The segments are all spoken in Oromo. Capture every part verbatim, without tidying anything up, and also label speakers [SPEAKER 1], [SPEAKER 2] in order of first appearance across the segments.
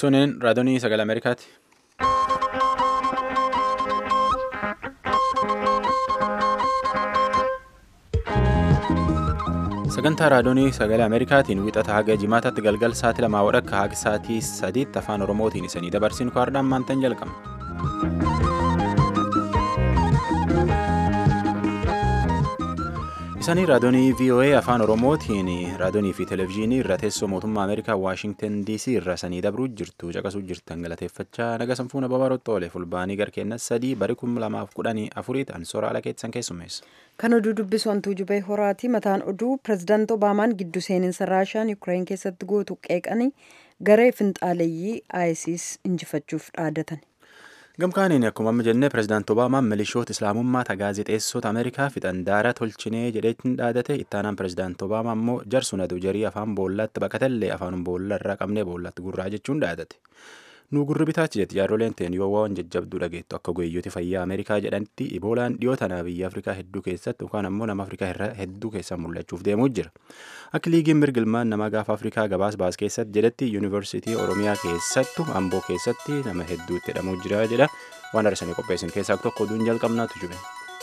[SPEAKER 1] Tuniin raadiyoo sagalee Ameerikaati. Sagantaa raadiyoo sagalee Ameerikaatiin wixata haga jimaataatti galgal sa'aatii lamaa wadhakka haga sa'aatii sadiitti afaan Oromootiin isanii dabarsin kwaardhaan maantan jalqabna. Isanii raadiyoo V O A afaan Oromootiin raadiyoo fi televezyiinii irra teessoo mootummaa Ameerikaa Waashingtan D C irra sanii dabruu jirtu caqasuu jirtan galateeffachaa naga sanfuuna babaroota oole fulbaanii garkeenna sadii bari kum lamaaf kudhanii afuriitti ansoora ala keessan keessummeessa.
[SPEAKER 2] Kan oduu dubbisu hantuu jubee horaati. Mataan oduu pirezidaanti Obaamaan giddu seeninsa Raashaan Yuukireen keessatti gootu qeeqanii garee finxaaleeyyii ISIS injifachuuf dhaadatan.
[SPEAKER 1] Gamkaaniin akkuma amma jennee pirezidaanti Obaamaan milishoota islaamummaa gaazexeessota Ameerikaa fixan daara tolchinee jedheetiin dhaadate. Ittaanaan pirezidaanti Obaamaa immoo jarsunatu jarii afaan boollaatti baqatellee afaan boolla irraa qabnee boollatti gurraa jechuun dhaadate. Nu gurri bitaachi jetti jaarroleen ta'een yoo waan jajjabduu dhageettu akka goyyooti fayyaa Ameerikaa jedhanitti iboolaan dhiyoo tanaa biyya Afrikaa hedduu keessatti yookaan ammoo nama Afrikaa irraa hedduu keessaa mul'achuuf deemuu jira. Akka liigiin mirgilmaan nama gaafa Afrikaa gabaas baas keessatti jedhetti yuunivarsiitii Oromiyaa keessattu Amboo keessatti nama hedduu itti hidhamuu jira jedha. Waan arsanii qopheessin keessaa tokko oduun jalqabnaatu jube.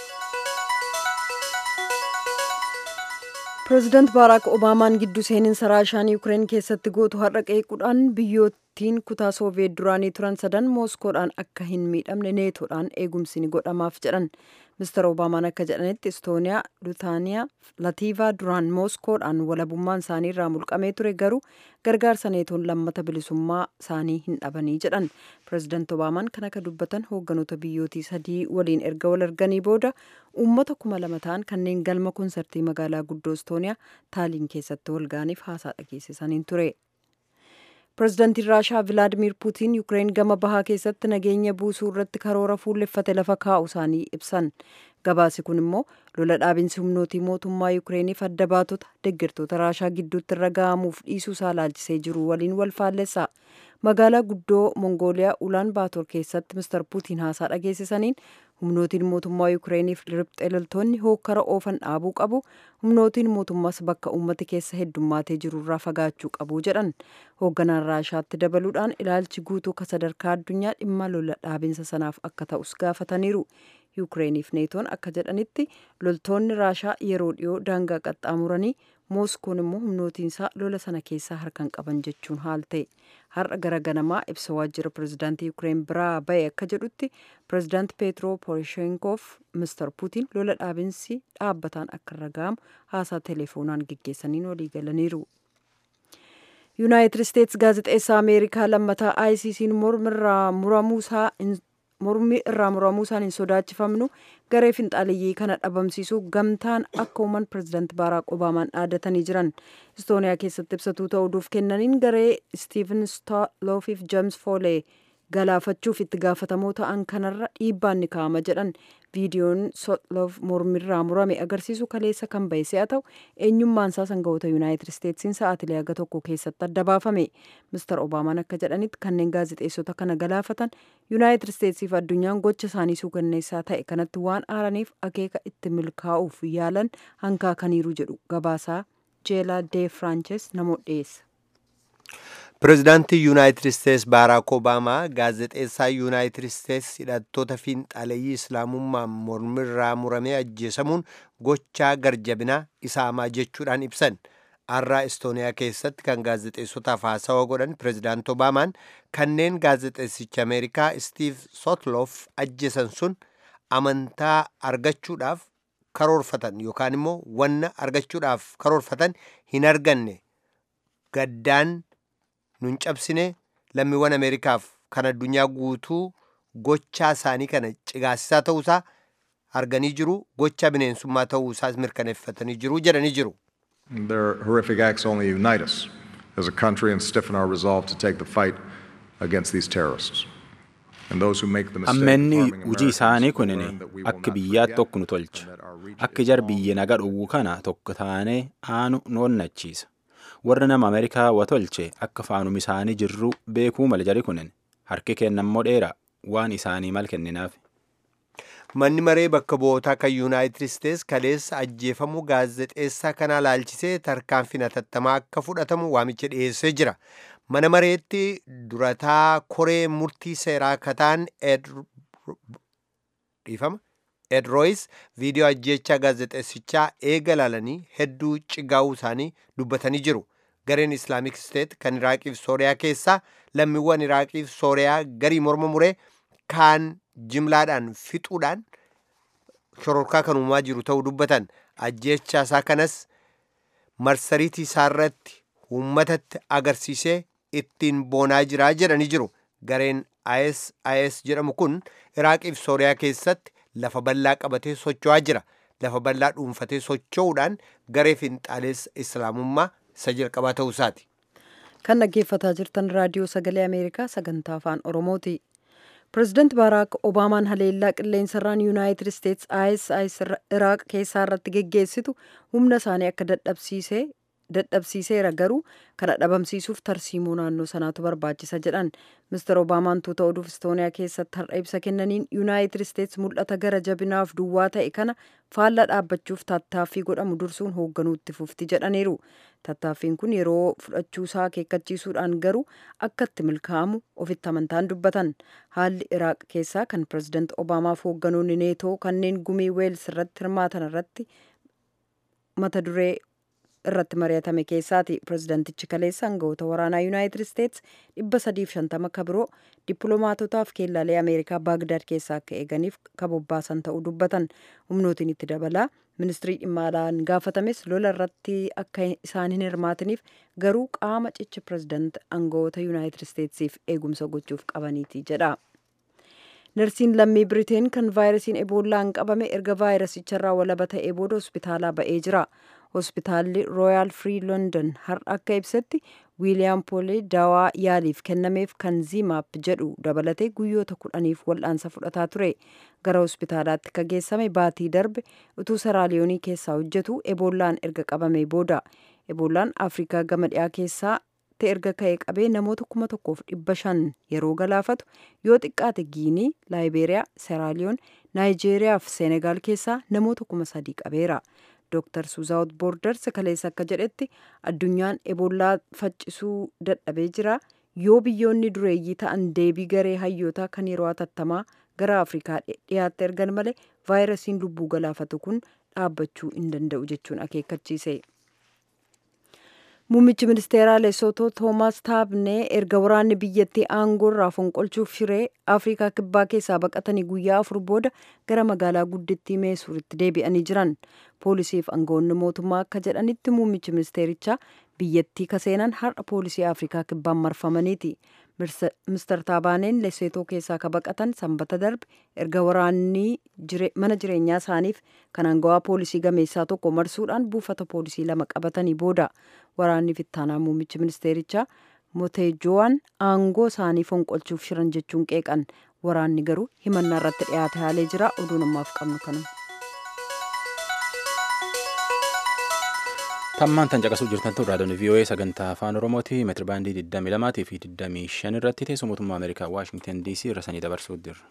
[SPEAKER 2] Pireezidaanti Baaraak Obaamaan giddu seeninsa Raashaan Yuukireen keessatti gootu har'a qeequudhaan biyyoottiin kutaa Sooviyeet duraanii turan sadan Mooskoodhaan akka hin miidhamne neetoodhaan eegumsi ni godhamaaf jedhan. Mister Obaamaan akka jedhanitti Istooniyaa, Lutaaniyaa, Latiivaa duraan Mooskoodhaan walabummaan isaanii irraa mulqamee ture garuu gargaarsa neetoon lammata bilisummaa isaanii hin dhabanii jedhan. Pireezidaanti Obaamaan kan akka dubbatan hoogganoota biyyootii sadii waliin erga wal arganii booda uummata kuma lama ta'an kanneen galma konsartii magaalaa guddoo Istooniyaa Taaliin keessatti walga'aniif haasaa dhageessisaniin ture. Pireezidaantiin Raashaa Vilaadimiir Puutiin Yuukireen gama bahaa keessatti nageenya buusuu irratti karoora fuulleffate lafa kaa'u isaanii ibsan. Gabaasi kun immoo lola dhaabinsi humnootii mootummaa Yuukireeniif adda baatota deeggartoota Raashaa gidduutti irra ga'amuuf dhiisuu isaa laalchisee jiru waliin wal faallessa. Magaalaa guddoo Mongooliyaa Ulaan Baator keessatti Mister Puutiin haasaa dhageessisaniin humnootiin mootummaa Yuukireeniif riphxee loltoonni hookkara oofan dhaabuu qabu. Humnootiin mootummaas bakka uummati keessa heddummaatee jiru irraa fagaachuu qabu jedhan. Hoogganaan Raashaatti dabaluudhaan ilaalchi guutuu ka sadarkaa addunyaa dhimma lola dhaabinsa sanaaf akka ta'us gaafataniiru. Yuukireeniif neetoon akka jedhanitti loltoonni Raashaa yeroo dhiyoo daangaa qaxxaamuranii Mooskoon immoo humnootiinsaa lola sana keessaa harkan qaban jechuun haal ta'e. Har'a gara ganamaa ibsa waajjira pireezidaantii Yuukireen biraa ba'e akka jedhutti pireezidaanti Peetro Poroshenkoof Mister Puutiin lola dhaabinsi dhaabbataan akka irra ga'amu haasaa teleefoonaan geggeessaniin walii galaniiru. Yuunaayitid Isteets gaazexeessaa Ameerikaa lammataa I C C'n mormirraa muramuusaa mormii irraa muramuu isaan hin sodaachifamnu garee finxaaleeyyii kana dhabamsiisuu gamtaan akka uuman pireezidaanti Baaraak Obaamaan dhaadatanii jiran. Istooniyaa keessatti ibsatuu ta'uudhuuf kennaniin garee Stiiven Stoloofiif James Foolee galaafachuuf itti gaafatamoo ta'an kanarra dhiibbaan ni kaa'ama jedhan. Viidiyoon Sotloof mormirraa murame agarsiisu kaleessa kan ba'e si'a ta'u eenyummaan isaa sangawoota Yuunaayitid Isteetsiin sa'aatilee haga tokko keessatti adda baafame. Mister Obaamaan akka jedhanitti kanneen gaazexeessota kana galaafatan Yuunaayitid Isteetsiif addunyaan gocha isaanii suukanneessaa ta'e kanatti waan aaraniif akeeka itti milkaa'uuf yaalan hankaakaniiru jedhu gabaasaa Jeelaa Dee Firaanches namoota dhiyeessa.
[SPEAKER 3] Pireezidaantii Yuunaayitid Isteets Baaraak Obaamaa gaazexeessaa Yuunaayitid Isteets hidhattoota finxaaleeyyii islaamummaan mormirraa muramee ajjeesamuun gochaa garjabinaa isa hamaa jechuudhaan ibsan. Har'aa Istooniyaa keessatti kan gaazexeessotaaf haasawa godhan Pireezidaanti Obaamaan kanneen gaazexeessicha Ameerikaa Stiiv Sotloof ajjeesan sun amantaa argachuudhaaf karoorfatan yookaan immoo wanna argachuudhaaf karoorfatan hin arganne gaddaan nun cabsine lammiiwwan Ameerikaaf kan addunyaa guutuu gochaa isaanii kana cigaasisaa ta'uusaa arganii jiru gochaa bineensummaa ta'uusaas mirkaneeffatanii jiru jedhanii jiru.
[SPEAKER 4] Their horrific acts only unite us as a country and stiffen our resolve to take the fight against these terrorists. And those who make the mistake
[SPEAKER 1] Ammenni hojii isaanii kunini akka biyyaatti tokko nu tolcha. Akka jar biyya nagaa dhowwu kana tokko taanee aanu nu onnachiisa. Warra nama Ameerikaa wa tolche akka faanum isaanii jirru beekuu mala jari kunin harki kennammoo dheeraa waan isaanii mal kenninaaf.
[SPEAKER 3] Manni maree bakka bu'ootaa kan Yuunaayitid Isteets kaleessa ajjeefamuu gaazexeessaa kanaa laalchisee tarkaanfii hatattamaa akka fudhatamu waamicha dhiyeessee jira. mana mareetti durataa koree murtii seeraa kataan dhiifama Ed Royce viidiyoo ajjeechaa gaazexeessichaa eega laalanii hedduu cigaa'uu isaanii dubbatanii jiru. Gareen Islaamic State kan Iraaqiif Sooriyaa keessaa lammiiwwan Iraaqiif Sooriyaa garii morma muree kaan jimlaadhaan fixuudhaan shororkaa kan uumaa jiru ta'uu dubbatan. Ajjeechaa isaa kanas marsariitii isaarratti uummatatti agarsiisee ittiin boonaa jiraa jedhanii jiru. Gareen I S I S jedhamu kun Iraaqiif Sooriyaa keessatti lafa bal'aa qabatee socho'aa jira. Lafa bal'aa dhuunfatee socho'uudhaan garee finxaaleessa Islaamummaa isa jalqabaa ta'uu isaati.
[SPEAKER 2] Kan dhaggeeffataa jirtan raadiyoo sagalee Ameerikaa sagantaa afaan Oromooti. Pireezidaanti Baaraak Obaamaan haleellaa qilleensarraan Yuunaayitid Isteets I S I S Iraaq keessaa irratti geggeessitu humna isaanii akka dadhabsiisee dadhabsiiseera garuu kana dhabamsiisuuf tarsiimoo naannoo sanaatu barbaachisa jedhan. Mister Obaamaan tuuta oduuf Istooniyaa keessatti har'a ibsa kennaniin Yuunaayitid Isteets mul'ata gara jabinaaf duwwaa ta'e kana faallaa dhaabbachuuf tattaaffii godhamu dursuun hoogganuutti fufti jedhaniiru. Tattaaffiin kun yeroo fudhachuusaa akeekkachiisuudhaan garuu akka itti milkaa'amu ofitti amantaan dubbatan. Haalli Iraaq keessaa kan Pireezidaanti Obaamaaf hoogganoonni neetoo kanneen gumii Weels irratti hirmaatan irratti mata duree irratti mari'atame keessaati. Pireezidaantichi kaleessa aangawoota waraanaa Yuunaayitid Isteets dhibba sadiif shantama kabiroo dippiloomaatotaaf keellaalee Ameerikaa Baagdaad keessaa akka eeganiif kabobbaasan ta'uu dubbatan. Humnootiin itti dabalaa ministirii dhimma alaan gaafatames lola irratti akka isaan hin hirmaatiniif garuu qaama cicha pireezidaanti aangawoota Yuunaayitid Isteetsiif eegumsa gochuuf qabaniiti jedha. Narsiin lammii Biriteen kan vaayirasiin Eboolaan qabame erga vaayirasicharraa walaba ta'ee booda hospitaalaa ba'ee jira. Hospitaalli Royal Free London har'a akka ibsetti Wiiliyaam Poolee dawaa yaaliif kennameef kan Zimaap jedhu dabalatee guyyoota kudhaniif wal'aansa fudhataa ture. Gara hospitaalaatti ka geessame baatii darbe utuu Saraaliyoonii keessaa hojjetu Eboolaan erga qabamee booda. Eboolaan Afrikaa gama dhiyaa keessaa erga ka'ee qabee namoota kuma tokkoof dhibba shan yeroo galaafatu yoo xiqqaate Giinii, Laayibeeriyaa, Seraaliyoon, Naayijeeriyaa fi Seenegaal keessaa namoota kuma sadii qabeera. Dooktar Suuzaawut Boorders kaleessa akka jedhetti addunyaan Eboolaa faccisuu dadhabee jira. Yoo biyyoonni dureeyyii ta'an deebii garee hayyootaa kan yeroo hatattamaa gara Afrikaa dhiyaatti ergan malee vaayirasiin lubbuu galaafatu kun dhaabbachuu hin danda'u jechuun akeekkachiise. Muummichi ministeeraa Leesotoo Toomaas Taabnee erga waraanni biyyattii aangoo irraa fonqolchuuf shiree Afrikaa kibbaa keessaa baqatanii guyyaa afur booda gara magaalaa guddittii Meesuuritti deebi'anii jiran. Poolisiif aangawoonni mootummaa akka jedhanitti muummichi ministeerichaa biyyattii kaseenan har'a poolisii Afrikaa kibbaan marfamaniiti. Mister Taabaneen Leesotoo keessaa ka baqatan sanbata darbe erga waraanni mana jireenyaa isaaniif kan aangawaa poolisii gameessaa tokko marsuudhaan buufata poolisii lama qabatanii booda waraanni fittaanaa muummichi ministeerichaa Moteejoowwan aangoo isaanii fonqolchuuf shiran jechuun qeeqan. Waraanni garuu himannaa irratti dhiyaate haalee jira. Oduun ammaaf qabnu kanuma.
[SPEAKER 1] Tammaan tan caqasuu jirtan tun raadiyoon V O A sagantaa afaan Oromooti meetiri baandii digdamii lamaa fi digdamii shan irratti teessoo mootummaa Ameerikaa Waashingtan D C irra sanii dabarsuu jirra.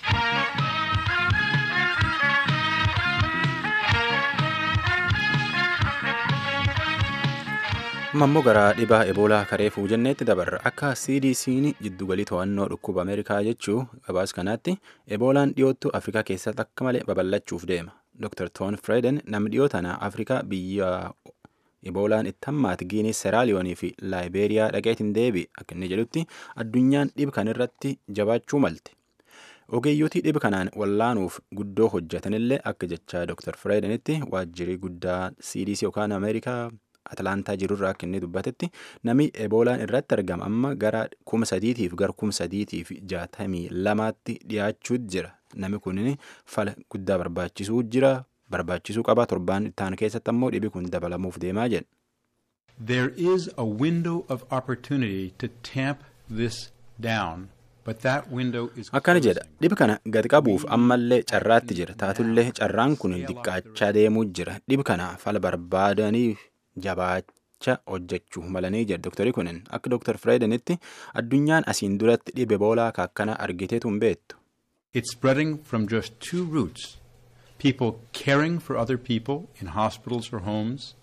[SPEAKER 1] Mammoo gara dhibaa Eboolaa kareefuu jenneetti dabarra. Akka C D C'n jiddugalii to'annoo dhukkuba Ameerikaa jechuu gabaas kanaatti Eboolaan dhiyoottu Afrikaa keessatti akka malee babal'achuuf deema. Dooktar Toon Frieden namni dhiyoo tana Afrikaa biyya Eboolaan itti hammaate Giinii, Seraaliyoonii fi Laayibeeriyaa dhaqeetiin deebi akka inni jedhutti addunyaan dhib kan irratti jabaachuu malte. Ogeeyyotii dhib kanaan wallaanuuf guddoo hojjetanillee akka jechaa Dooktar Friedenitti waajjirii guddaa C D C yookaan Ameerikaa Atlaantaa jirurraa akka inni dubbatetti namni Eboolaan irratti argama amma gara kuma sadiitiif gara kuma sadiitiif jaatamii lamaatti dhiyaachuu jira. Namni kun fala guddaa barbaachisuu jira. Barbaachisuu qaba torbaan itti keessatti ammoo dhibi kun dabalamuuf deemaa jedha.
[SPEAKER 5] There is a window of opportunity to tamp this down, but that window is
[SPEAKER 1] akkana jedha dhibi kana gad qabuuf ammallee carraatti jira taatullee carraan kun diqqaachaa deemuu jira dhibi kana fala barbaadanii jabaacha hojjechuu malanii jedha dooktarii kunin akka dooktar Friedenitti addunyaan asiin duratti dhibe Eboolaa akkana argiteetu hin beektu.
[SPEAKER 5] It's spreading from just two routes. People caring for other people in hospitals or homes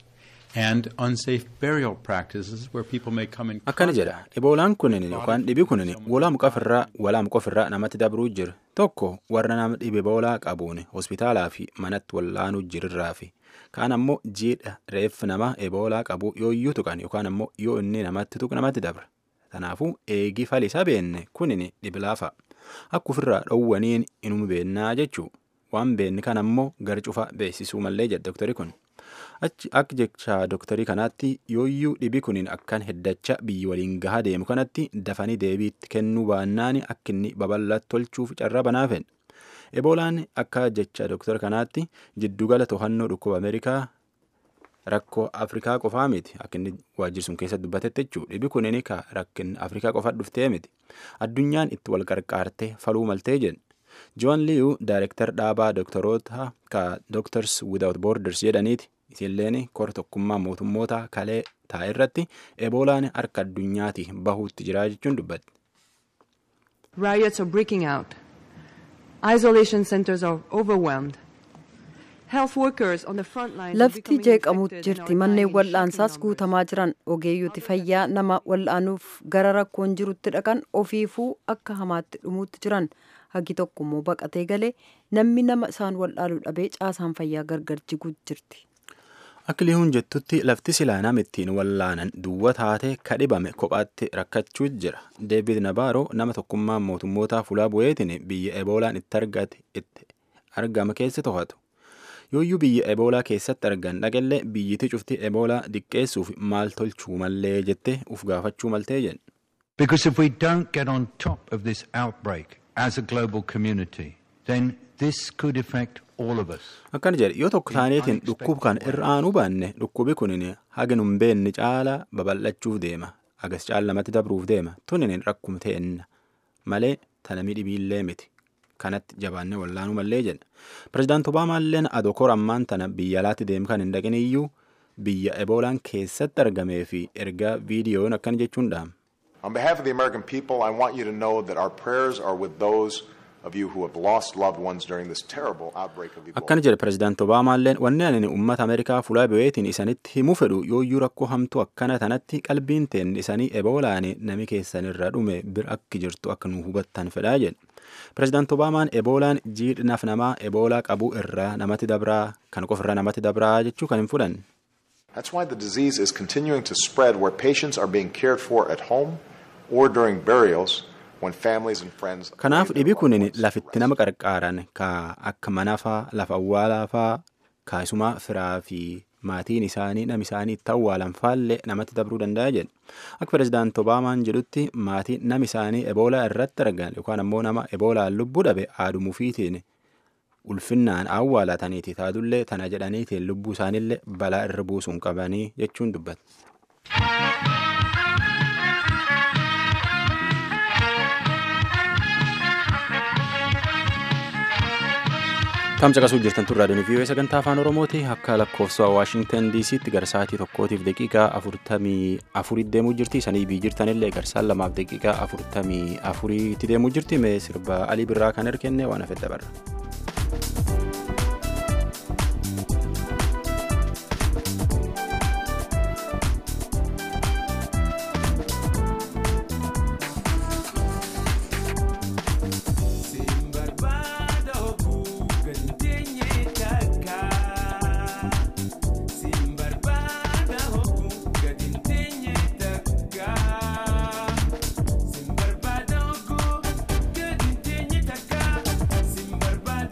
[SPEAKER 5] and unsafe burial practices where people may come in
[SPEAKER 1] akkana jedha eboolaan kunin yookaan dhibi kunin walaa muqafirraa walaa muqafirraa namatti dabruu jira tokko warra nama dhibe eboolaa qabuun hospitaalaa fi manatti wallaanuu jirirraa fi kaan ammoo jiidha reeffi nama eboolaa qabu yoo iyyuu tuqan yookaan ammoo yoo inni namatti tuq namatti dabra kanaafuu eegi falisa beenne kunin dhibilaafa akka ofirraa dhowwaniin inuma beennaa jechuu waan beenni kan ammoo gar cufa beeksisuu mallee jedha doktori kun achi akka jecha doktorii kanaatti yooyyuu dhibi kuniin akkan heddacha biyyi waliin gahaa deemu kanatti dafanii deebiitti kennuu baannaani akka inni babal'atti tolchuuf carraa banaafen eboolaan akka jecha doktora kanaatti jiddugala to'annoo dhukkuba Ameerikaa rakkoo Afrikaa qofaa miti akka inni waajjirsuun keessa dubbatetti jechuu dhibi kuniin ka rakkin Afrikaa qofa dhuftee miti addunyaan itti wal qarqaartee faluu maltee jedhe John Liu Director dhaabaa doktoroota ka Doctors Without Borders jedhaniiti isilleen kor tokkummaa mootummoota kalee taa'e irratti eboolaan harka addunyaati bahuutti jira jechuun dubbatti.
[SPEAKER 6] Riots are breaking out. Isolation centers are overwhelmed. Health workers on the front line
[SPEAKER 2] lafti jeeqamuutti jirti manneen wal'aansaas guutamaa jiran ogeeyyooti fayyaa nama wal'aanuuf gara rakkoon jirutti dhaqan ofiifuu akka hamaatti dhumuutti jiran hagi tokko immoo baqatee galee namni nama isaan wal'aaluu dhabee caasaan fayyaa gargar jiguutti jirti.
[SPEAKER 1] Akka lihuun jettutti lafti silaa nama ittiin wallaanan duwwa taatee kadhibame kophaatti rakkachuu jira. Deebiid Nabaaroo nama tokkummaa mootummoota fulaa bu'eetiin biyya eboolaan itti argate itti argama keessa to'atu. Yooyyuu biyya eboolaa keessatti argan dhaqallee biyyiti cufti eboolaa diqqeessuuf maal tolchuu mallee jettee uf gaafachuu maltee jedhe.
[SPEAKER 7] Because if we don't get on top of this outbreak as a global community, then this could affect all of us.
[SPEAKER 1] Akkana jedhe yoo tokko taaneetiin dhukkub kan irra aanuu baanne dhukkubi kunin haga nun beenni caala babal'achuuf deema agas caala lamatti dabruuf deema tunin rakkum ta'enna malee tana midhibiillee miti kanatti jabaanne wallaanuu mallee jedha. Pirezidaant Obaamaalleen adokor ammaan tana biyya alaatti deemu kan hin dhaqin iyyuu biyya eboolaan keessatti argamee fi ergaa viidiyoon akkana jechuun dhaama.
[SPEAKER 4] On behalf of the American people, I want you to know that our prayers are with those of you who have lost loved ones during this terrible outbreak of Ebola.
[SPEAKER 1] Akkana jedhe Pirezidaant Obaamaalleen wanni ani uummata Ameerikaa fulaa bu'eetiin isanitti himuu fedhu yooyyuu rakkoo hamtuu akkana tanatti qalbiin teen isanii eboolaan nami keessanirra dhume bir akki jirtu akka nu hubattan fedhaa jedhe. Pirezidaant Obaamaan eboolaan jiidhinaaf namaa eboolaa qabuu irraa namatti dabraa kan qofirraa namatti dabraa jechuu kan hin fudhanne.
[SPEAKER 4] That's why the disease is continuing to spread where patients are being cared for at home or during burials when families and friends.
[SPEAKER 1] Kanaaf dhibi kunin lafitti nama qarqaaran ka akka manafaa lafa awwaalaafaa kaasumaa firaa fi maatiin isaanii nam isaanii itti awwaalan faallee namatti dabruu danda'a jedhe. Akka Pirezidaant Obaamaan jedhutti maatiin nam isaanii eboolaa irratti argan yookaan ammoo nama eboolaan lubbuu dhabe aadumuufiitiin ulfinnaan awwaalataniiti taatullee tana jedhaniitiin lubbuu isaaniillee balaa irra buusuun qabanii jechuun dubbata. Tamsa qasuu jirtan turraa doonii vii'oo sagantaa afaan Oromooti akka lakkoofsa Waashingtan diisiitti gara sa'aatii tokkootiif daqiiqaa afurtamii afuritti deemuu jirti sanii bii jirtanillee garsaan lamaaf daqiiqaa afurtamii afuriitti deemuu jirti mee sirba Alii Birraa kan erkenne waan hafedha dabarra.
[SPEAKER 8] Bye.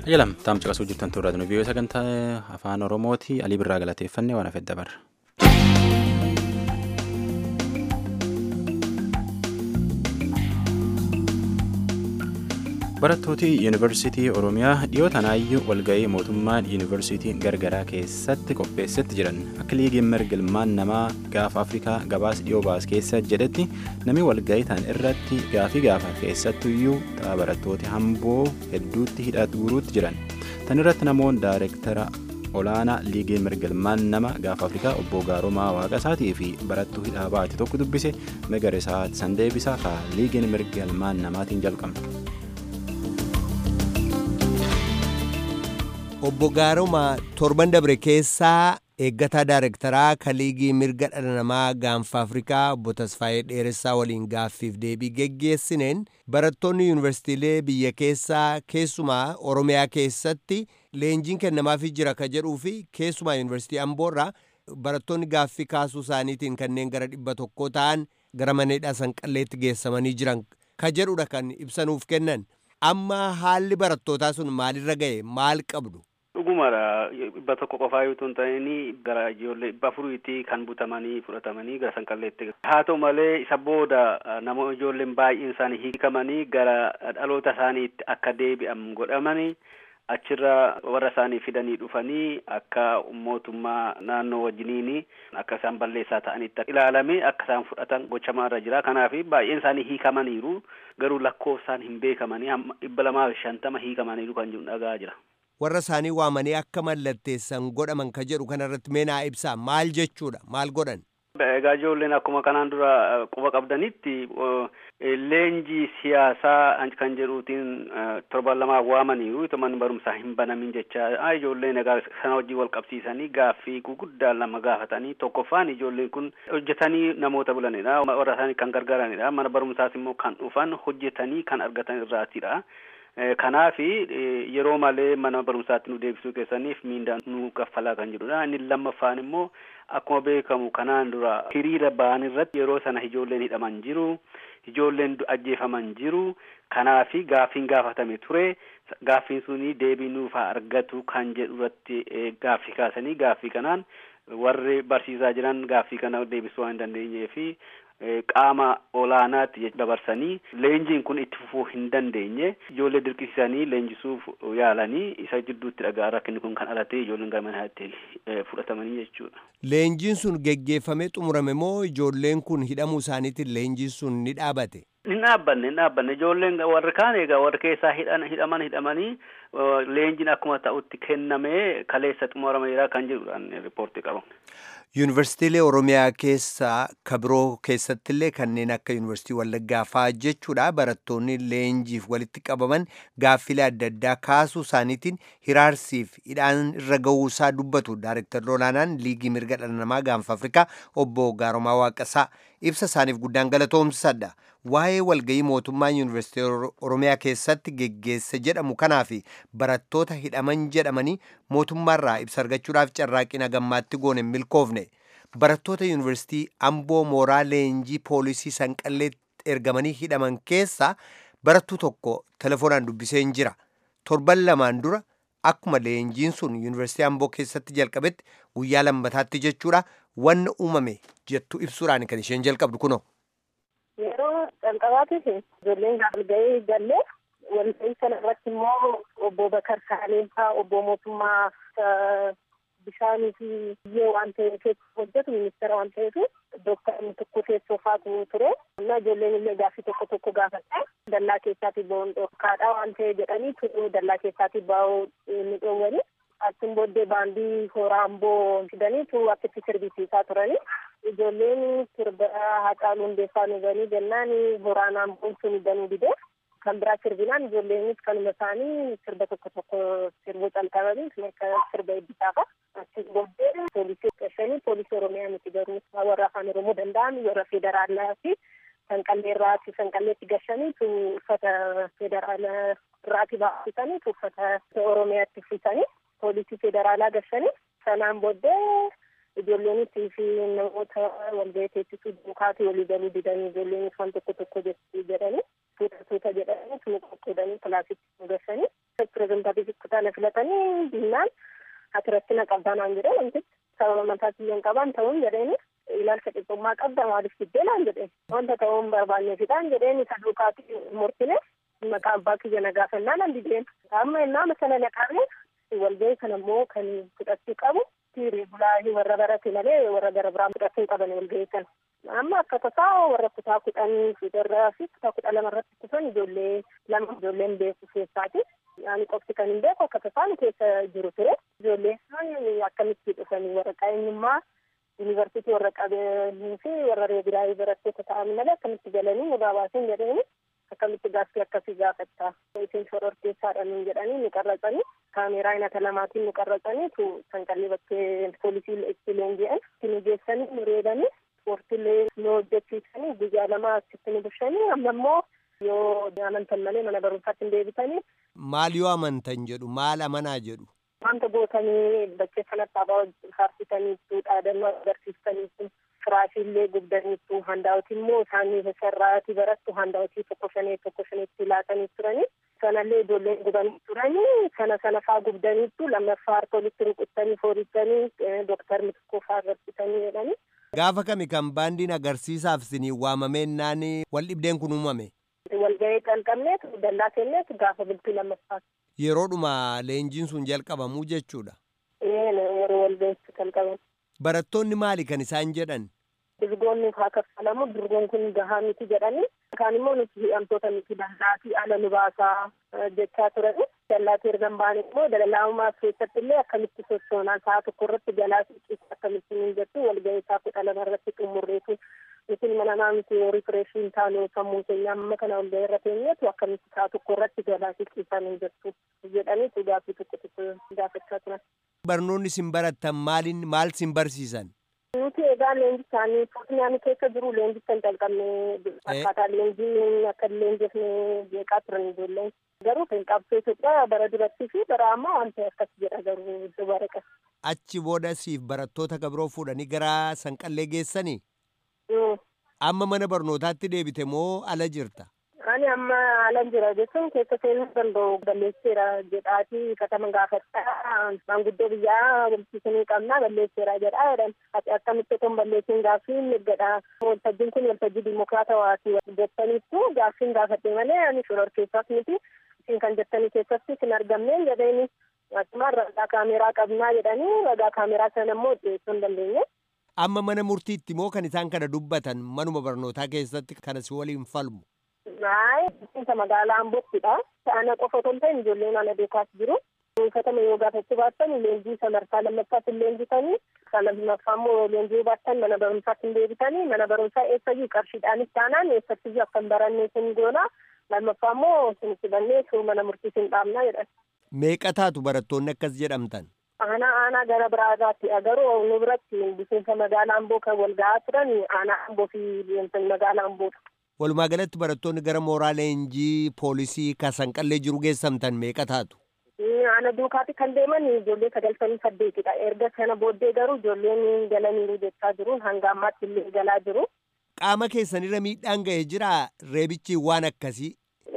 [SPEAKER 1] Ajalam taam caqasuu jirtan turre nu biyyoota sagantaa afaan Oromooti Alii Birraa galateeffannee waan hafedda barra. Barattooti Yuunivarsiitii Oromiyaa dhiyoo tanaayyuu walga'ii mootummaan Yuunivarsiitii gargaraa keessatti qopheessetti jiran akka liigiin mirga ilmaan namaa gaafa Afrikaa gabaas dhiyoo baas keessa jedhetti namni walga'ii tan irratti gaafii gaafa keessattuyyuu ta'a barattooti hamboo hedduutti hidhatuuruutti jiran. Tan irratti namoonni daayireektara olaanaa liigii mirga ilmaan namaa gaafa Afrikaa obbo Gaaromaa Waaqasaatii fi barattuu hidhaa baate tokko dubbise Magariisaa Sandeebisaa ka liigiin mirga ilmaan namaatiin jalqabne.
[SPEAKER 3] Obbo Gaaromaa torban dabre keessaa eeggataa daayirektaraa kan liigii mirga dhala namaa gaanfa Afrikaa obbo Tasfaayee Dheeressaa waliin gaaffiif deebii geggeessineen barattoonni yuunivarsiitiilee biyya keessaa keessumaa Oromiyaa keessatti leenjiin kennamaafii jira ka jedhuu fi keessumaa yuunivarsiitii Amboorraa barattoonni gaaffii kaasuu isaaniitiin kanneen gara dhibba tokkoo ta'an gara maneedhaa Sanqalleetti geessamanii jiran ka jedhudha kan ibsanuuf kennan. Amma haalli barattootaa sun maalirra ga'e maal qabdu?
[SPEAKER 8] Dhugumara dhibba tokko qofaa yoo ta'an gara ijoollee dhibba afuriitti kan butamanii fudhatamanii gara Sanqalleetti. Haa ta'u malee isa booda namoonni ijoolleen baay'een isaanii hiikamanii gara dhaloota isaaniitti akka deebi'an godhamanii achirra warra isaanii fidanii dhufanii akka mootummaa naannoo wajjiniin akka isaan balleessaa ta'anitti ilaalamee akka isaan fudhatan gochamaa irra jira. Kanaaf baay'een isaanii hiikamaniiru garuu lakkoofsaan hin beekamanii dhibba lamaa fi shantama hiikamaniiru kan jiru dhagaa jira.
[SPEAKER 3] Warra isaanii waamanii akka mallatteessan godhaman ka jedhu kanarratti mee naa ibsaa maal jechuudha maal godhan?
[SPEAKER 8] Egaa ijoolleen akkuma kanaan dura quba qabdanitti leenjii siyaasaa kan jedhuutiin torban lamaa waamaniiru manni barumsaa hin banamin jecha ijoolleen egaa sana wajjin wal qabsiisanii gaaffii guguddaa lama gaafatanii tokkoffaan ijoolleen kun hojjetanii namoota bulanidha warra isaanii kan gargaaranidha mana barumsaas immoo kan dhufan hojjetanii kan argatan irraatidha. Kanaaf yeroo malee mana barumsaatti nu deebisuu keessaniif miindaan nu kaffalaa kan jirudha. Inni lammaffaan immoo akkuma beekamu kanaan dura hiriira ba'an irratti yeroo sana ijoolleen hidhaman jiru, ijoolleen ajjeefaman jiru. Kanaaf gaaffiin gaafatame ture. Gaaffiin suni deebii nuuf argatu kan jedhu irratti gaaffii kaasanii gaaffii kanaan warri barsiisaa jiran gaaffii kana deebisuu waan dandeenyee fi qaama olaanaatti dabarsanii leenjiin kun itti fufuu hin dandeenye ijoollee dirqisiisanii leenjisuuf yaalanii isa jidduutti dhagaa rakkinni kun kan alate ijoolleen gara manaatti fudhatamanii jechuudha.
[SPEAKER 3] Leenjiin sun geggeeffamee xumurame moo ijoolleen kun hidhamuu isaaniitiin leenjiin sun ni dhaabate?
[SPEAKER 8] Hin dhaabbanne hin dhaabbanne ijoolleen warri kaan egaa warri keessaa hidhaman hidhamanii leenjiin akkuma ta'utti kennamee kaleessa xumurameera kan jedhudhaan riippoortii qabu.
[SPEAKER 3] Yuunivarsiitiilee Oromiyaa keessaa kabiroo keessattillee kanneen akka Yuunivarsiitii Wallaggaa fa'aa jechuudha barattoonni leenjiif walitti qabaman gaaffilee adda addaa kaasuu isaaniitiin hiraarsiif hidhaan irra ga'uusaa dubbatu daayirektarri olaanaan liigii mirga dhala namaa gaanfa Afrikaa obbo Gaaromaa Waaqasaa ibsa isaaniif guddaan galatoomsadha. Waa'ee walga'ii mootummaan Yuunivarsiitii Oromiyaa keessatti geggeesse jedhamu kanaa fi barattoota hidhaman jedhamanii mootummaarraa ibsa argachuudhaaf carraaqina gammaatti goone milkoofne. Barattoota Yuunivarsiitii Amboo mooraa leenjii poolisii Sanqalleetti ergamanii hidhaman keessaa barattuu tokko telefoonaan dubbiseen jira. Torban lamaan dura akkuma leenjiin sun Yuunivarsiitii Amboo keessatti jalqabetti guyyaa lammataatti jechuudha wanna uumame jettu ibsuudhaan kan isheen jalqabdu kunoo.
[SPEAKER 9] Yeroo calqabaatiif ijoolleen walga'ii galle walga'ii sana irratti immoo obbo Bakar Saaleenfaa obbo Mootummaa bishaanii fi biyyee waan ta'e keessa hojjetu ministeera waan ta'eetu dooktarri tokko teessoo faatu ture. Amma ijoolleen illee gaaffii tokko tokko gaafatte dallaa keessaatii ba'uun dhokkaadha waan ta'e jedhanii turuu dallaa keessaatii ba'uu ni dhoowwanii. Achiin booddee baandii hooraa amboo fidanii turuu akkatti sirbisiisaa turanii. Ijoolleen sirba Hacaaluu Hundeessaa nuganii jennaan hooraan amboon sun banuu dide. Kan biraa sirbinaan ijoolleenis kanuma isaanii sirba tokko tokko sirbuu calqabanii kan akka sirba eebbisaafa. Achiin booddee poolisii qashanii poolisii Oromiyaa miti garuu warra afaan Oromoo danda'an warra federaalaa fi Sanqalleerraati Sanqalleetti gashanii uffata federaalaa irraati baasisanii uffata Oromiyaatti uffisanii poolisii federaalaa gashanii sanaan booddee ijoolleenittii fi namoota walga'ii teessisuu duukaatti walii galuu didanii ijoolleenis waan tokko tokko jedhanii tuuta tuuta jedhanii nu qoqqoodanii kilaasitti nu geessanii pireezentaatiif kutaana filatanii dinnaan ati rakkina qabdaa naan jedhe wantichi sababa mataa kiyyan qaban ta'uun jedheeni ilaalcha xiqqummaa qabda maaliif diddee naan jedhe wanta ta'uun barbaanneefidhaan jedheeni isa duukaatti murtine maqaa abbaa kiyya na gaafannaa nan dideen amma innaa sana naqabe walgahii kana immoo kan fudhachuu qabu tiirii bulaa warra barate malee warra gara biraa fudhachuu qaban walgahii kana amma akka tasaa warra kutaa kudhanii fiidarraa fi kutaa kudha lama irratti kufan ijoollee lama ijoolleen beeku keessaati ani qofti kan hin beeku akka tasaan keessa jiru ture ijoolleen sun akkamitti dhufanii waraqaa eenyummaa yuunivarsiitii warra qabanii fi warra reebiraayi barattoota ta'an malee akkamitti galanii nu baabaaseen jedhanii akkamitti gaaffii akkasii gaafattaa isin shororteessaadhaan jedhanii nu qarratsanii kaameeraa inata lamaatiin nu qarratsanii tu sanqallee bakkee poolisii itti leenji'an itti nu geessanii nu reebanii ispoortiilee nu hojjechiisanii guyyaa lama achitti nu bushanii amma immoo yoo amantan malee mana barumsaatti hin deebitanii.
[SPEAKER 3] Maal yoo amantan jedhu maal amanaa jedhu.
[SPEAKER 9] Wanta gootanii bakkee sanatti abaa faarsitaniitu dhaadannoo agarsiistaniitu firaashiillee gubdaniitu handaawoti immoo isaanii sarraatii barattu handaawoti tokko shanee tokko shaneetti laatanii turanii sanallee ijoolleen gubanii turanii sana sana faa gubdaniitu lammaffaa harkoolitti rukuttanii foorittanii dooktar Mitikoo faa agarsiisanii jedhanii.
[SPEAKER 3] Gaafa kami kan baandiin agarsiisaaf isinii waamameen naani wal dhibdeen kun uumame?
[SPEAKER 9] Walgahii qalqabneetu dallaa kenneetu gaafa bultii lammaffaa.
[SPEAKER 3] Yeroodhuma leenjiin sun jalqabamuu jechuudha.
[SPEAKER 9] Yeroo walgahiitti qalqaban.
[SPEAKER 3] Barattoonni maali kan isaan jedhan?
[SPEAKER 9] Dirgoonni haa kaffalamu dirgoon kun gahaa miti jedhanii kaan immoo nuti hidhamtoota miti dallaatii ala nu baasaa jechaa turani. Dallaatii erga baane immoo dallaamumaa keessatti illee akkamitti sossoonaa sa'a tokko irratti galaa ciisa akkamitti hin jettu walgahii isaa kudha lama irratti xumurreetu nuti mana naamti horii fireeshiin taanu sammuu keenya amma kana walgahii irra teenyeetu akkamitti sa'a tokko irratti galaa ciisaa hin jettu jedhaniitu gaaffii tokko tokko gaafachaa turan.
[SPEAKER 3] Barnoonni isin barattan maaliin maal isin barsiisan?
[SPEAKER 9] Nuti egaa leenji isaanii fuutinaani keessa jiru leenji kan calqabne akkaataa leenjii akka leenjifne jeeqaa turan ijoolleen garuu kan qabsoo Itoophiyaa bara durattii fi bara ammaa wanta akkas jedha garuu iddoo baraqa.
[SPEAKER 3] Achi booda siif barattoota gabiroo fuudhanii gara sanqallee geessanii? Amma mana barnootaatti deebite moo ala jirta?
[SPEAKER 9] Ani amma ala jira jechuun keessa seenuu danda'u balleesseera jedhaatii katama gaafadhaa maanguddoo biyyaa bulchiisanii qabnaa balleesseera jedhaa jedhan ati akkamitti otoo balleessiin gaaffiin eeggadha waltajjiin kun waltajjii dimokiraatawaati jettaniittu gaaffiin gaafadhe malee ani shororkeessaas miti isin kan jettanii keessatti isin argamneen jedheeni akkuma ragaa kaameeraa qabnaa jedhanii ragaa kaameeraa sana immoo dhiyeessuu hin dandeenye.
[SPEAKER 3] Amma mana murtiitti moo kan isaan kana dubbatan manuma barnootaa keessatti kana si waliin falmu?
[SPEAKER 9] Naay, isa magaalaa Amboottidha. Ana qofa otoo hin ta'in ijoolleen ana beekaas jiru. Uffatama yoo gaafachuu baattan leenjii sadarkaa lammaffaa hin leenjitanii, lammaffaa immoo leenjii baattan mana barumsaatti hin deebitanii, mana barumsaa eessayyuu qarshiidhaanis taanaan eessattiyyuu akka hin barannee sin goona, lammaffaa immoo sinitti bannee mana murtii sin dhaabnaa jedhan.
[SPEAKER 3] Meeqa taatu barattoonni akkas jedhamtan?
[SPEAKER 9] Aanaa aanaa gara biraa irraatti garuu nu biratti miseensa magaalaa Amboo kan wal ga'aa turan aanaa Amboo fi magaalaa Amboodha.
[SPEAKER 3] Walumaa galatti barattoonni gara mooraa leenjii poolisii kan sanqallee jiru geessamtan meeqa taatu?
[SPEAKER 9] Ana duukaatti kan deeman ijoollee sagaltamii saddeetidha. Erga sana booddee garuu ijoolleen galaniiru jechaa jiru. Hanga ammaatti illee galaa jiru.
[SPEAKER 3] Qaama keessanirra miidhaan ga'ee jiraa reebichi waan akkasii?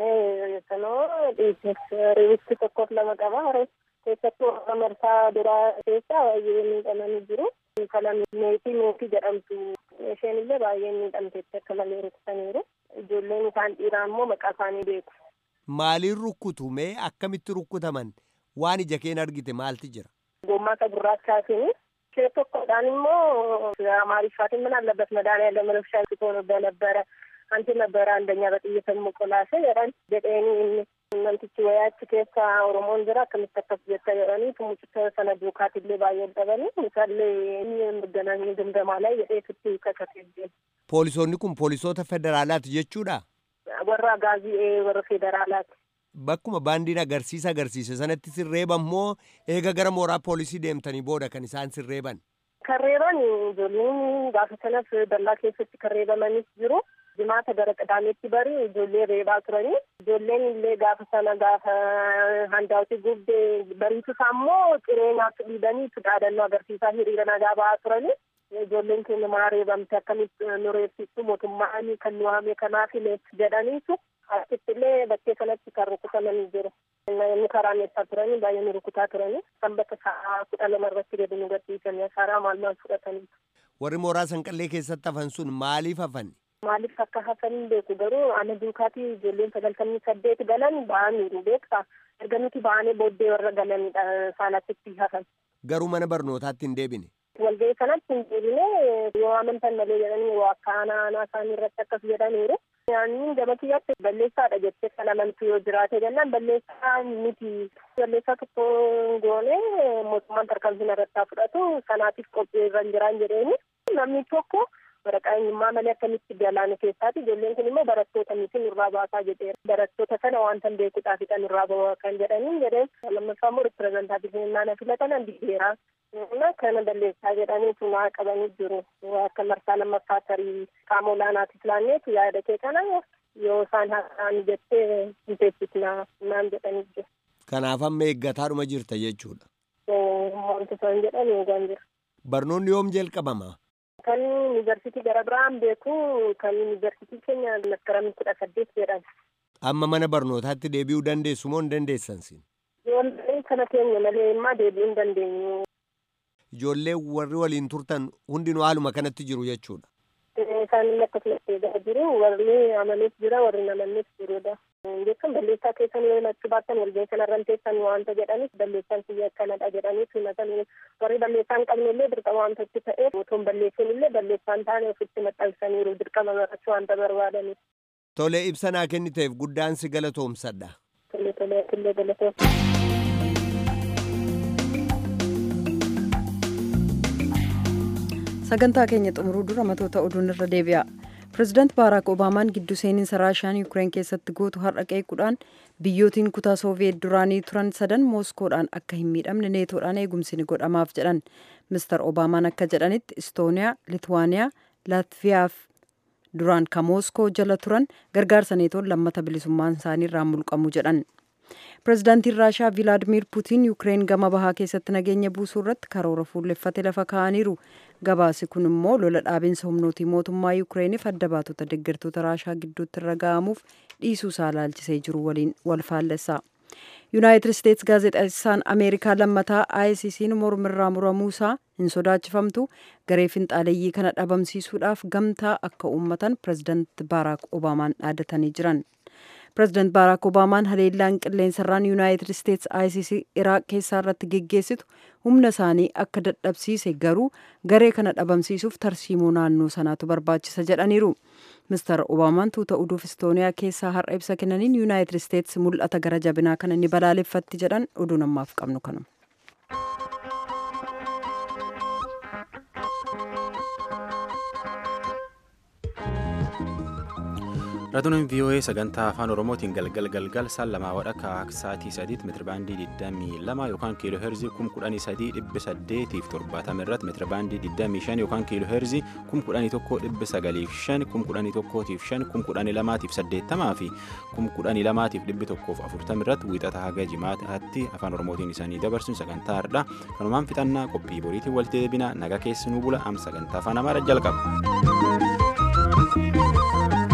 [SPEAKER 9] Sanoo reebichi tokkoof lama qaba. Keessattuu akka marsaa duraa keessaa baay'ee miidhamanii jiru. Kalan meetii meetii jedhamtu isheen illee baay'ee miidhamteetti akka malee rukkutaniiru. Ijoolleen isaan dhiiraa immoo maqaa isaanii beeku.
[SPEAKER 3] Maaliin rukkutu mee akkamitti rukkutaman waan ija keen argite maalti jira?
[SPEAKER 9] Gommaa isa gurraachaatiin ishee tokkodhaan immoo amaariffaatiin ምን አለበት መድኃኒዓለም ረብሻ ሲቶ ነበረ አንቺ ነበረ አንደኛ በጥይት መቆላሸ jedhan jedheeni namtichi wayaatti keessa Oromoon jira akkamitti akkas jetta jedhanii tumuchicha sana duukaatillee baay'ee dhabanii isaallee mirganaanii damdamaa ላይ jedheetutti kakatee.
[SPEAKER 3] Poolisoonni kun poolisoota federaalaati jechuudha?
[SPEAKER 9] Warra gaazii warra federaalaati.
[SPEAKER 3] Bakkuma baandiin agarsiisa agarsiise sanatti sirreeban moo eega gara mooraa poolisii deemtanii booda kan isaan sirreeban?
[SPEAKER 9] Kan reeban ijoolleen gaafa sanas dallaa keessatti kan reebamanis jiru. Jimaata gara qadaametti bari ijoollee reebaa turanii ijoolleen illee gaafa sana gaafa handaawti gubdee bariitu isaa immoo cireenyaatti dhiibanii dhaadannoo agarsiisaa hiriira nagaa ba'aa turanii ijoolleen keenya maa reebamte akkamitti nu reebsittu mootummaan kan nu hame kanaaf jedhaniitu Asittillee bakkee kanatti kan rukutamanii jiru. Namni karaa meeshaa turanii baay'ee rukutaa turanii kan bakka sa'a kudha lama irratti gadi nu gadhiisanii karaa maal maal fudhatanii.
[SPEAKER 3] Warri mooraa sanqallee keessatti hafan sun maaliif hafan?
[SPEAKER 9] Maaliif akka hafan beeku garuu ana duukaatii ijoolleen sagaltamii saddeet galan ba'aniiru beektaa. Erga nuti ba'anii booddee warra galanidha saalaatti hafan.
[SPEAKER 3] Garuu mana barnootaatti hin deebine?
[SPEAKER 9] Walga'ii kanatti hin deebine yoo amantan malee jedhanii yoo akka aanaa aanaa isaanii irratti akkas jedhaniiru. Yaanni gama kiyyaatti balleessaadha jettee kan amantu yoo jiraate jennaan balleessaa miti. Balleessaa tokko goone mootummaan tarkaanfii irratti fudhatu sanaatiif qophii irra hin jiraan jedheeni namni tokko waraqaa eenyummaa malee akkamitti galaana keessaati. Ijoolleen kun immoo barattoota miti nurraa baasaa jedheera. Barattoota sana wanta beekuudhaaf hidha nurraa ba'aa kan jedhaniin jedheen lammaffaa immoo ripireezentaatiivii naannoo filatan handiseera. Kana balleessaa jedhanii tunaa qabanii jiru. Akka marsaa lammaffaa tarii qaama olaanaatiif laanneetu yaada kee kana yoo isaan haasa'an jettee hin teessisnaa naan jedhanii jiru.
[SPEAKER 3] Kanaaf amma eeggataadhuma jirta jechuudha.
[SPEAKER 9] Wanti isaan jedhan eegaan jira.
[SPEAKER 3] Barnoonni yoom jalqabama?
[SPEAKER 9] Kan yuunivarsiitii gara biraan beeku kan yuunivarsiitii keenya maskarama kudha saddeet jedhan.
[SPEAKER 3] Amma mana barnootaatti deebi'uu dandeessu moo hin dandeessan siin?
[SPEAKER 9] Yoo kana keenya malee immoo deebi'uu hin dandeenyu.
[SPEAKER 3] Ijoollee warri waliin turtan hundinuu haaluma kanatti jiru jechuudha.
[SPEAKER 9] Isaan illee akkasumatti eegaa jiru. Warri amanis jira warri namannis jirudha. Jechuun balleessaa keessan yoo natti baattan walga'ii kanarran teessan waanta jedhanis balleessaan siyya akkanadha jedhanii himatan warri balleessaa hin qabne illee dirqama waanta itti ta'eef otoon balleessuun illee balleessaan taane ofitti maxxansaniiru dirqama barachuu waanta barbaadaniif.
[SPEAKER 3] Tolee ibsa naa kenniteef guddaan si galatoomsadha.
[SPEAKER 9] Tolee tolee illee galatoomsa.
[SPEAKER 2] Sagantaa keenya xumuruu dura matoota oduun irra deebi'a. Pireezidaant Baaraak Obaamaan gidduu seeninsa Raashiyaan Yuukireen keessatti gootu har'a qeequudhaan biyyootiin kutaa Sooviyeet duraanii turan sadan Mooskoodhaan akka hin miidhamne neetoodhaan eegumsi ni godhamaaf jedhan. Mister Obaamaan akka jedhanitti Istooniyaa, Litwaaniyaa, Laatviyaaf duraan ka Mooskoo jala turan gargaarsa neetoon lammata bilisummaan isaanii irraa mulqamu jedhan. Pireezidaantiin Raashiyaa Vilaadimiir Puutiin Yuukireen gama bahaa keessatti nageenya buusuu irratti karoora fuulleffate lafa kaa'aniiru. Gabaasi kun immoo lola dhaabinsa humnootii mootummaa Yuukireeniif adda baatota deeggartoota Raashiyaa gidduutti irra ga'amuuf dhiisuu isaa ilaalchisee jiru waliin wal faallessa. Yuunaayitid Isteets gaazexeessaan Ameerikaa lammataa I C C'n mormirraa muramuusaa hin sodaachifamtu garee finxaaleeyyii kana dhabamsiisuudhaaf gamtaa akka uummatan pireezidaant Baaraak Obaamaan dhaadatanii jiran. Pireezidaant Baaraak Obaamaan haleellaan qilleensarraan Yuunaayitid Isteets I C C Iraaq keessaa irratti geggeessitu humna isaanii akka dadhabsiise garuu garee kana dhabamsiisuuf tarsiimoo naannoo sanaatu barbaachisa jedhaniiru. Mister Obaamaan tuuta oduuf Istooniyaa keessaa har'a ibsa kennaniin Yuunaayitid Isteets mul'ata gara jabinaa kana ni balaaleffatti jedhan oduun ammaaf qabnu kanuma.
[SPEAKER 1] Raadiyooleen V O A sagantaa afaan Oromootiin galgal galgal saan lamaa wadhakka sa'aatii sadiitti meetirabaandii digdamii lama yookaan kiiloo heerzii kum kudhanii sadii dhibbi saddeetiif torbaatama irratti meetirabaandii digdamii shan yookaan kiiloo heerzii kum kudhanii tokko dhibbi sagaliif shan kum kudhanii tokkootiif shan kum kudhanii lamaatiif saddeettamaa fi kum kudhanii lamaatiif dhibbi tokkoof afurtama irratti wiixata haga jimaataatti afaan Oromootiin isaanii dabarsuun sagantaa har'aa kanumaan fixannaa qophii boriitiin walitti deebina naga keessanuu bula am sagantaa afaan Amaaraa jalqaba.